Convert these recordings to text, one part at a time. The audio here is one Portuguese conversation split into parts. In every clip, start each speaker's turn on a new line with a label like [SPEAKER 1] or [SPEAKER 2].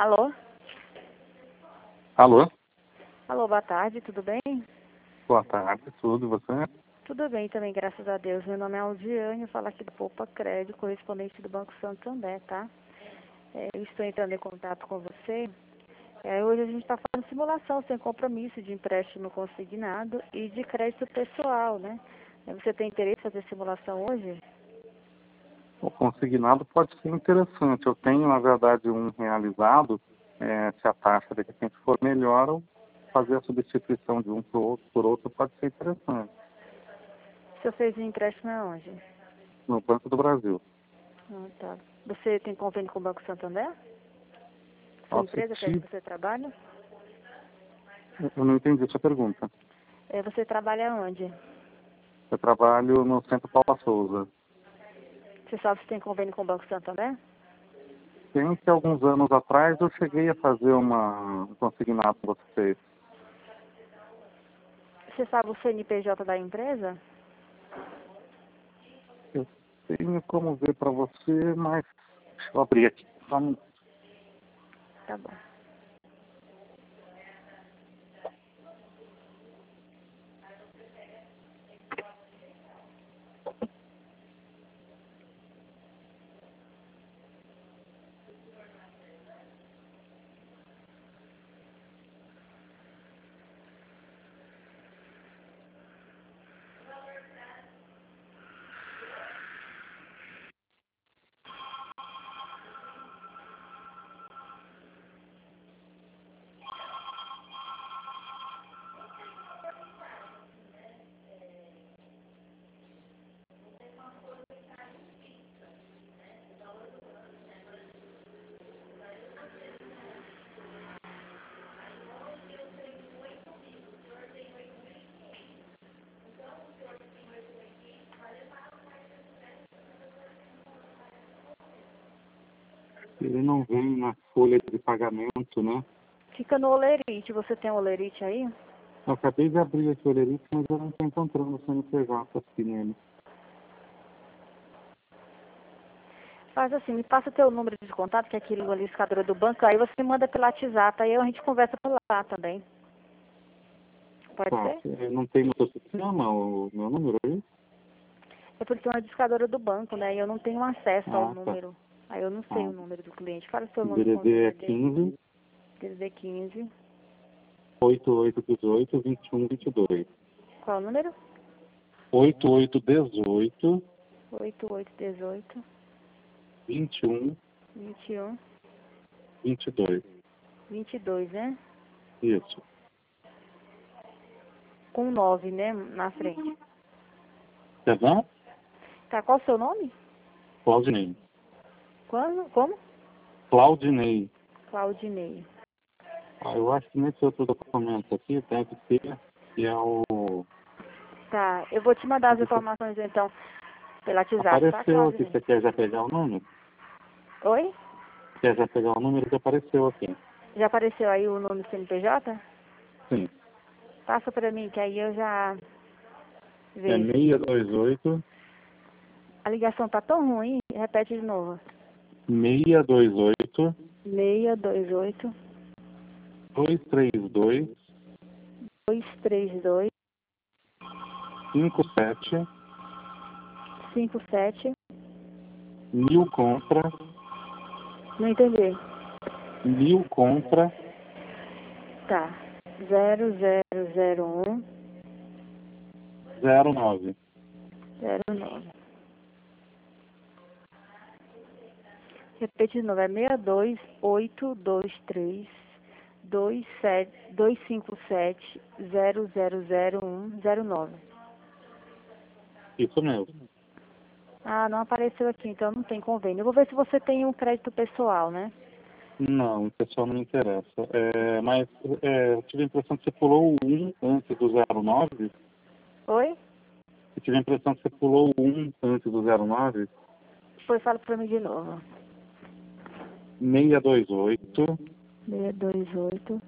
[SPEAKER 1] Alô?
[SPEAKER 2] Alô?
[SPEAKER 1] Alô, boa tarde, tudo bem?
[SPEAKER 2] Boa tarde, tudo, você?
[SPEAKER 1] Tudo bem também, graças a Deus. Meu nome é Aldiane, eu falo aqui do Poupa Crédito, correspondente do Banco Santander, tá? Eu estou entrando em contato com você. Hoje a gente está fazendo simulação sem compromisso de empréstimo consignado e de crédito pessoal, né? Você tem interesse em fazer simulação hoje?
[SPEAKER 2] O consignado pode ser interessante. Eu tenho, na verdade, um realizado. Se a taxa de repente for melhor, ou fazer a substituição de um por outro pode ser interessante.
[SPEAKER 1] Você fez o empréstimo aonde?
[SPEAKER 2] No Banco do Brasil.
[SPEAKER 1] Ah, tá. Você tem convênio com o Banco Santander? Sua empresa que você trabalha?
[SPEAKER 2] Eu não entendi a sua pergunta.
[SPEAKER 1] Você trabalha onde?
[SPEAKER 2] Eu trabalho no Centro Paula Souza.
[SPEAKER 1] Você sabe se tem convênio com o Banco Santander?
[SPEAKER 2] Tem que alguns anos atrás eu cheguei a fazer um consignado com vocês.
[SPEAKER 1] Você sabe o CNPJ da empresa?
[SPEAKER 2] Eu tenho como ver para você, mas deixa eu abrir aqui. Vamos.
[SPEAKER 1] Tá bom.
[SPEAKER 2] Ele não vem na folha de pagamento, né?
[SPEAKER 1] Fica no Olerite. Você tem o Olerite aí?
[SPEAKER 2] Eu acabei de abrir esse Olerite, mas eu não estou encontrando o CNPJ aqui nele.
[SPEAKER 1] Faz assim, me passa teu número de contato, que é aquele listador do banco, aí você manda pelo WhatsApp, aí a gente conversa por lá também. Pode
[SPEAKER 2] Tá,
[SPEAKER 1] ser?
[SPEAKER 2] não tem no seu sistema o meu número aí?
[SPEAKER 1] É porque é uma discadora do banco, né? E eu não tenho acesso ao
[SPEAKER 2] Tá.
[SPEAKER 1] número. Aí eu não sei o
[SPEAKER 2] Ah,
[SPEAKER 1] número do cliente. Fala o seu
[SPEAKER 2] o
[SPEAKER 1] número com o
[SPEAKER 2] DDD é
[SPEAKER 1] DDD.
[SPEAKER 2] 15
[SPEAKER 1] DDD 15.
[SPEAKER 2] 8818 2122.
[SPEAKER 1] Qual o número?
[SPEAKER 2] 8818
[SPEAKER 1] 8818
[SPEAKER 2] 21
[SPEAKER 1] 21
[SPEAKER 2] 22.
[SPEAKER 1] 22, né?
[SPEAKER 2] Isso.
[SPEAKER 1] Com 9, né? Na frente.
[SPEAKER 2] Perdão?
[SPEAKER 1] Tá, qual o seu nome?
[SPEAKER 2] Claudinei.
[SPEAKER 1] Quando? Como?
[SPEAKER 2] Claudinei.
[SPEAKER 1] Claudinei.
[SPEAKER 2] Eu acho que nesse outro documento aqui deve ter, que é o...
[SPEAKER 1] Tá, eu vou te mandar as informações então pelo WhatsApp, tá,
[SPEAKER 2] Apareceu aqui,
[SPEAKER 1] Claudinei?
[SPEAKER 2] você quer já pegar o número?
[SPEAKER 1] Oi?
[SPEAKER 2] Quer já pegar o número que apareceu aqui?
[SPEAKER 1] Já apareceu aí o nome do CNPJ?
[SPEAKER 2] Sim.
[SPEAKER 1] Passa pra mim, que aí eu já
[SPEAKER 2] É
[SPEAKER 1] vejo.
[SPEAKER 2] 628
[SPEAKER 1] A ligação tá tão ruim, repete de novo.
[SPEAKER 2] 628
[SPEAKER 1] 628
[SPEAKER 2] 232
[SPEAKER 1] 232
[SPEAKER 2] 57
[SPEAKER 1] 57.
[SPEAKER 2] 1000 contra
[SPEAKER 1] Não entendi.
[SPEAKER 2] 1000 contra
[SPEAKER 1] Tá. 0001
[SPEAKER 2] 09.
[SPEAKER 1] 09. Repete de novo, é 62823 257 000109.
[SPEAKER 2] Isso mesmo.
[SPEAKER 1] Ah, não apareceu aqui, então não tem convênio. Eu vou ver se você tem um crédito pessoal, né?
[SPEAKER 2] Não, o pessoal não me interessa. Mas eu tive a impressão que você pulou o 1 antes do 09.
[SPEAKER 1] Oi?
[SPEAKER 2] Eu tive a impressão que você pulou o 1 antes do 09.
[SPEAKER 1] Depois fala pra mim de novo.
[SPEAKER 2] 628
[SPEAKER 1] 628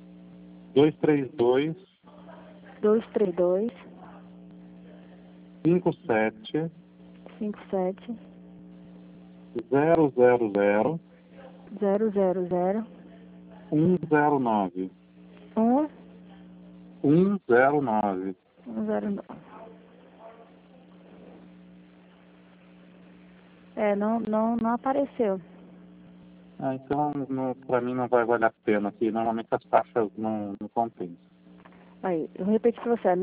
[SPEAKER 2] 232
[SPEAKER 1] 232
[SPEAKER 2] 57
[SPEAKER 1] 57
[SPEAKER 2] 000
[SPEAKER 1] 000
[SPEAKER 2] 109. 109.
[SPEAKER 1] 109. Não apareceu.
[SPEAKER 2] Então, para mim não vai valer a pena aqui. Normalmente as taxas não compensam.
[SPEAKER 1] Aí, eu repeti para você,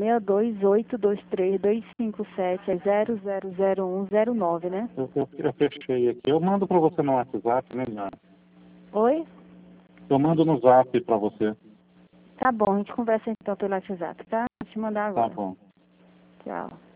[SPEAKER 1] 628232570000109, né?
[SPEAKER 2] Eu fechei aqui. Eu mando para você no WhatsApp, melhor.
[SPEAKER 1] Oi?
[SPEAKER 2] Eu mando no Zap para você.
[SPEAKER 1] Tá bom, a gente conversa então pelo WhatsApp, tá? Vou te mandar
[SPEAKER 2] Tá
[SPEAKER 1] agora.
[SPEAKER 2] bom.
[SPEAKER 1] Tchau.